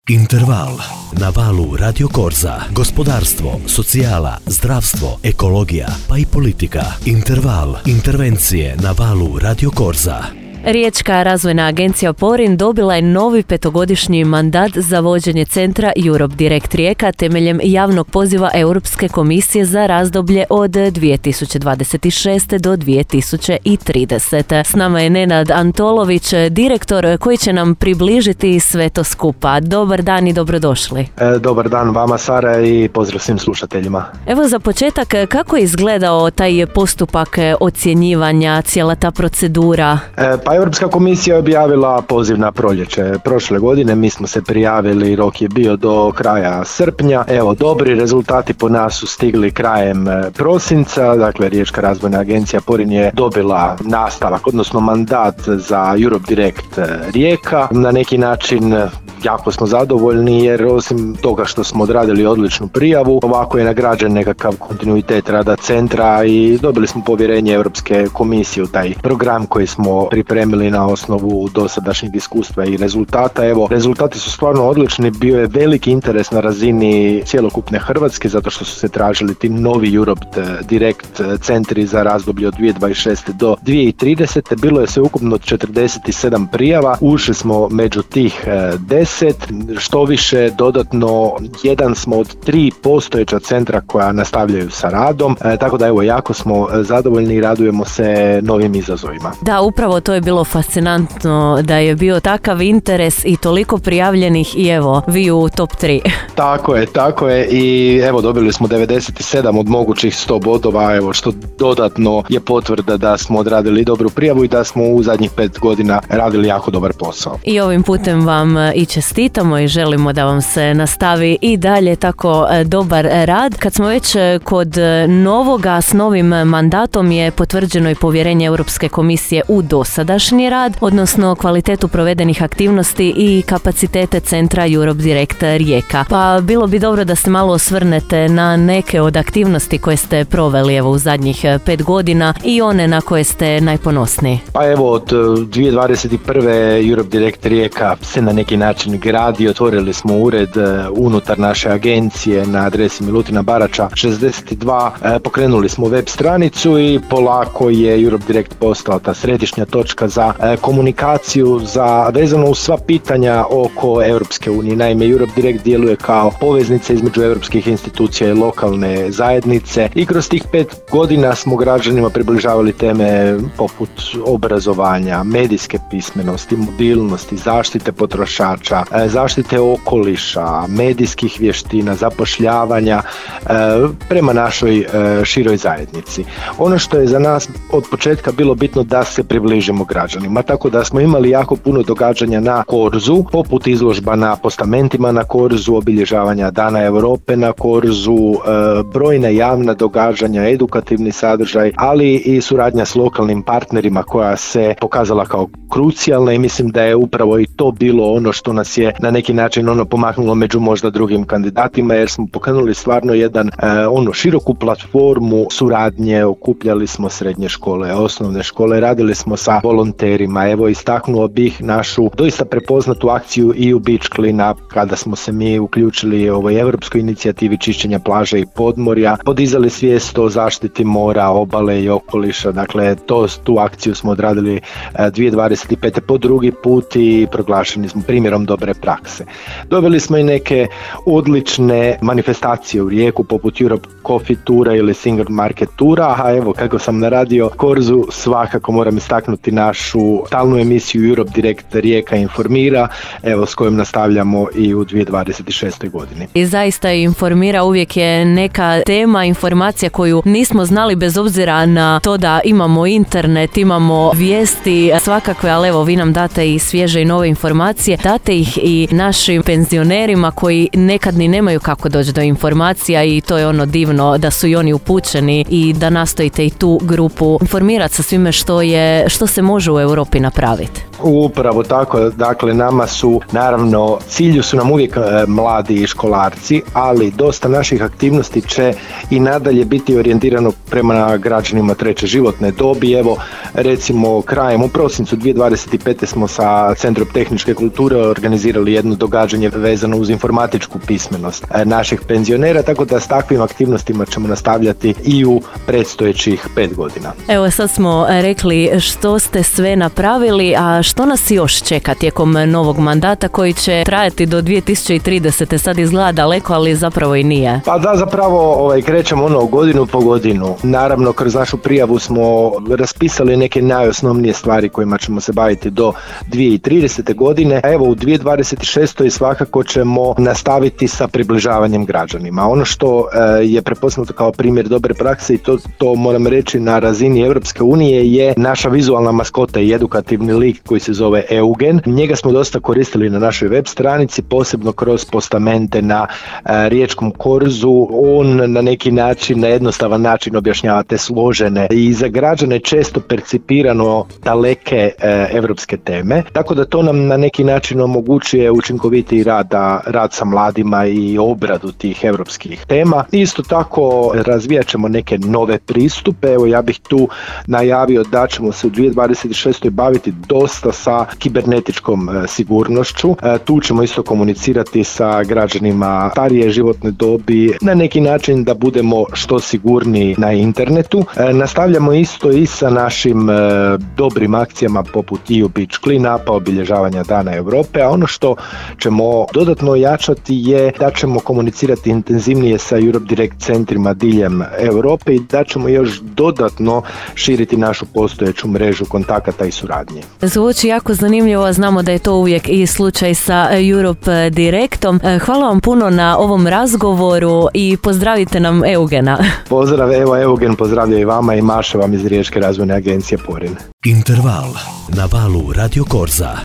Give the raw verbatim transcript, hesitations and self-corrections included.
Interval na valu Radio Korza. Gospodarstvo, socijala, zdravstvo, ekologija, pa i politika. Interval. Intervencije na valu Radio Korza. Riječka razvojna agencija Porin dobila je novi petogodišnji mandat za vođenje centra Europe Direct Rijeka temeljem javnog poziva Europske komisije za razdoblje od dvije tisuće dvadeset šeste do dvije tisuće tridesete. S nama je Nenad Antolović, direktor koji će nam približiti sve to skupa. Dobar dan i dobrodošli. E, dobar dan vama, Sara, i pozdrav svim slušateljima. Evo za početak, kako je izgledao taj postupak ocjenjivanja, cijela ta procedura? E, pa Europska komisija je objavila poziv na proljeće prošle godine, mi smo se prijavili, rok je bio do kraja srpnja. Evo, dobri rezultati po nas su stigli krajem prosinca, dakle Riječka razvojna agencija Porin je dobila nastavak, odnosno mandat za Europe Direct Rijeka. Na neki način jako smo zadovoljni jer osim toga što smo odradili odličnu prijavu, ovako je nagrađen nekakav kontinuitet rada centra i dobili smo povjerenje Europske komisije u taj program koji smo pripremili na osnovu dosadašnjeg iskustva i rezultata. Evo, rezultati su stvarno odlični, bio je veliki interes na razini cjelokupne Hrvatske zato što su se tražili ti novi Europe Direct centri za razdoblje od dvije tisuće dvadeset šeste do dvije tisuće tridesete. Bilo je sve ukupno četrdeset sedam prijava, ušli smo među tih deset, što više dodatno jedan smo od tri postojeća centra koja nastavljaju sa radom, e, tako da evo jako smo zadovoljni i radujemo se novim izazovima. Da, upravo to je bilo fascinantno da je bio takav interes i toliko prijavljenih i evo, vi u top tri. Tako je, tako je i evo dobili smo devedeset sedam od mogućih sto bodova, evo što dodatno je potvrda da smo odradili dobru prijavu i da smo u zadnjih pet godina radili jako dobar posao. I ovim putem vam i čestitamo i želimo da vam se nastavi i dalje tako dobar rad. Kad smo već kod novoga s novim mandatom je potvrđeno i povjerenje Europske komisije u dosadašnji rad, odnosno kvalitetu provedenih aktivnosti i kapacitete centra Europe Direct Rijeka. Pa bilo bi dobro da se malo osvrnete na neke od aktivnosti koje ste proveli evo u zadnjih pet godina i one na koje ste najponosniji. Pa evo od dvije tisuće dvadeset prve Europe Direct Rijeka se na neki način gradi, otvorili smo ured unutar naše agencije na adresi Milutina Barača šezdeset dva, pokrenuli smo web stranicu i polako je Europe Direct postala ta središnja točka za komunikaciju za vezano uz sva pitanja oko Europske unije. Naime, Europe Direct djeluje kao poveznica između europskih institucija i lokalne zajednice i kroz tih pet godina smo građanima približavali teme poput obrazovanja, medijske pismenosti, mobilnosti, zaštite potrošača, zaštite okoliša, medijskih vještina, zapošljavanja prema našoj široj zajednici. Ono što je za nas od početka bilo bitno da se približimo građanima, tako da smo imali jako puno događanja na Korzu, poput izložba na postamentima na Korzu, obilježavanja Dana Europe na Korzu, brojna javna događanja, edukativni sadržaj, ali i suradnja s lokalnim partnerima koja se pokazala kao krucijalna i mislim da je upravo i to bilo ono što nas je na neki način ono pomaknulo među možda drugim kandidatima jer smo pokrenuli stvarno jedan ono široku platformu suradnje, okupljali smo srednje škole, osnovne škole, radili smo sa volonterima. Evo istaknuo bih našu doista prepoznatu akciju i u Beach Cleanup kada smo se mi uključili u ovoj europskoj inicijativi čišćenja plaže i podmorja, podizali svijest o zaštiti mora, obale i okoliša. Dakle, to, tu akciju smo odradili dvije tisuće dvadeset pete po drugi put i proglašeni smo primjerom dobre prakse. Dobili smo i neke odlične manifestacije u Rijeku poput Europe Coffee Tura ili Single Market Tura, a evo kako sam na radio Korzu svakako moram istaknuti našu stalnu emisiju Europe Direct Rijeka informira, evo s kojom nastavljamo i u dvije tisuće dvadeset šestoj godini. I zaista informira uvijek je neka tema, informacija koju nismo znali bez obzira na to da imamo internet, imamo vijesti svakakve, ali evo vi nam date i svježe i nove informacije, date ih i našim penzionerima koji nekad ni nemaju kako doći do informacija i to je ono divno da su i oni upućeni i da nastojite i tu grupu informirati sa svime što je, što se može u Europi napraviti. Upravo tako, dakle nama su naravno, cilju su nam uvijek e, mladi i školarci, ali dosta naših aktivnosti će i nadalje biti orijentirano prema građanima treće životne dobi. Evo recimo krajem u prosincu dvije tisuće dvadeset pete smo sa Centrom tehničke kulture organizirali jedno događanje vezano uz informatičku pismenost e, naših penzionera, tako da s takvim aktivnostima ćemo nastavljati i u predstojećih pet godina. Evo sad smo rekli što ste sve napravili, a što nas još čeka tijekom novog mandata koji će trajati do dvije tisuće tridesete. Sad izgleda daleko, ali zapravo i nije. Pa da, zapravo ovaj, krećemo ono godinu po godinu. Naravno, kroz našu prijavu smo raspisali neke najosnovnije stvari kojima ćemo se baviti do dvije tisuće tridesete godine. Evo u dvije tisuće dvadeset šestoj svakako ćemo nastaviti sa približavanjem građanima. Ono što e, je prepoznato kao primjer dobre prakse i to, to moram reći na razini Europske unije je naša vizualna maskota i edukativni lik koji se zove Eugen. Njega smo dosta koristili na našoj web stranici, posebno kroz postamente na e, riječkom korzu. On na neki način, na jednostavan način objašnjava te složene i za građane često percipirano daleke e, europske teme. Tako da to nam na neki način omogućuje učinkovitiji rad, rad sa mladima i obradu tih europskih tema. Isto tako razvijat ćemo neke nove pristupe. Evo ja bih tu najavio da ćemo se u dvije tisuće dvadeset šestoj baviti dosta sa kibernetičkom e, sigurnošću. E, tu ćemo isto komunicirati sa građanima starije životne dobi na neki način da budemo što sigurniji na internetu. E, nastavljamo isto i sa našim e, dobrim akcijama poput E U Beach Cleanupa, obilježavanja Dana Europe, a ono što ćemo dodatno ojačati je da ćemo komunicirati intenzivnije sa Europe Direct centrima diljem Europe i da ćemo još dodatno širiti našu postojeću mrežu kontakata i suradnje. Zvuči jako zanimljivo, znamo da je to uvijek i slučaj sa Europe Directom. Hvala vam puno na ovom razgovoru i pozdravite nam Eugena. Pozdrav, evo Eugen pozdravlja i vama i Maša vam iz Riječke razvojne agencije Porin. Interval na valu Radio Korza.